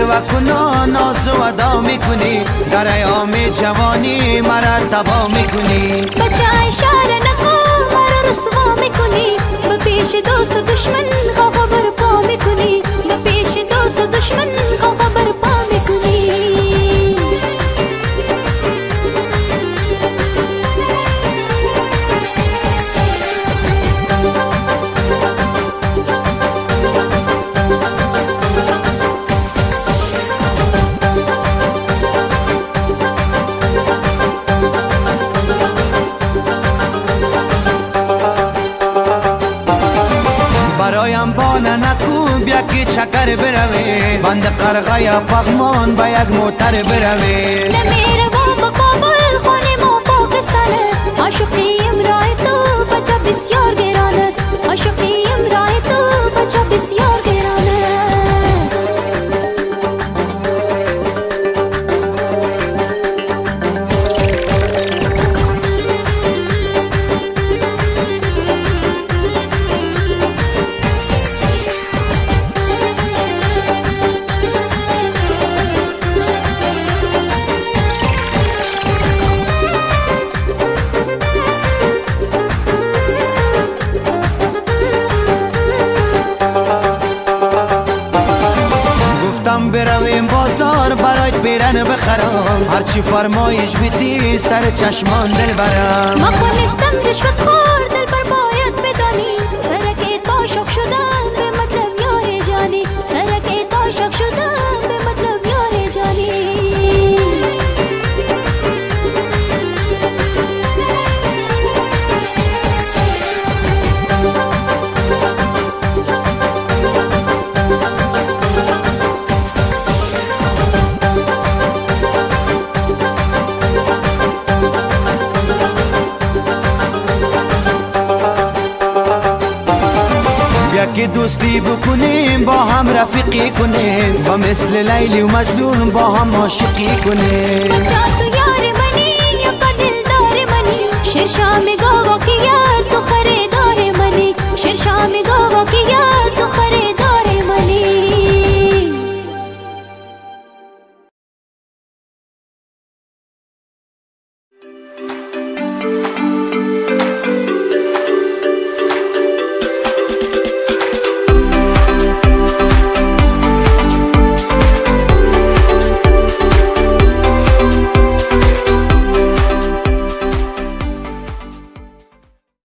و کنا ناز و ادا میکنی، در ایام جوانی مرا تبا میکنی. بچه اشاره نکن مرا رسوا میکنی، به پیش دوست و دشمن خواه برپا میکنی، به پیش دوست و دشمن خواه برپا میکنی. برایم بانه نکو بیا که چکر بروی، بند قرغه یا پغمان با یک موتر بروی. نمیره با کابل خانه ما پاکستانه، عاشقیم رای تو بچه بسیار گران است، عاشقیم رای تو بچه بسیار گران است. برویم بازار برایت پیرن بخرم، هرچی فرمایش بدی سر چشمان دل برم. ما خونستم رشوت خور دل بر باید بدانی، سرکت عاشق شدن به مطلب یار جانی، سرکت عاشق شدن به مطلب یار جانی. که دوستی بکنیم با هم رفیقی کنیم، با مثل لیلی و مجنون با هم عاشقی کنیم. بچه تو یار منی یا دلدار منی، شیر شام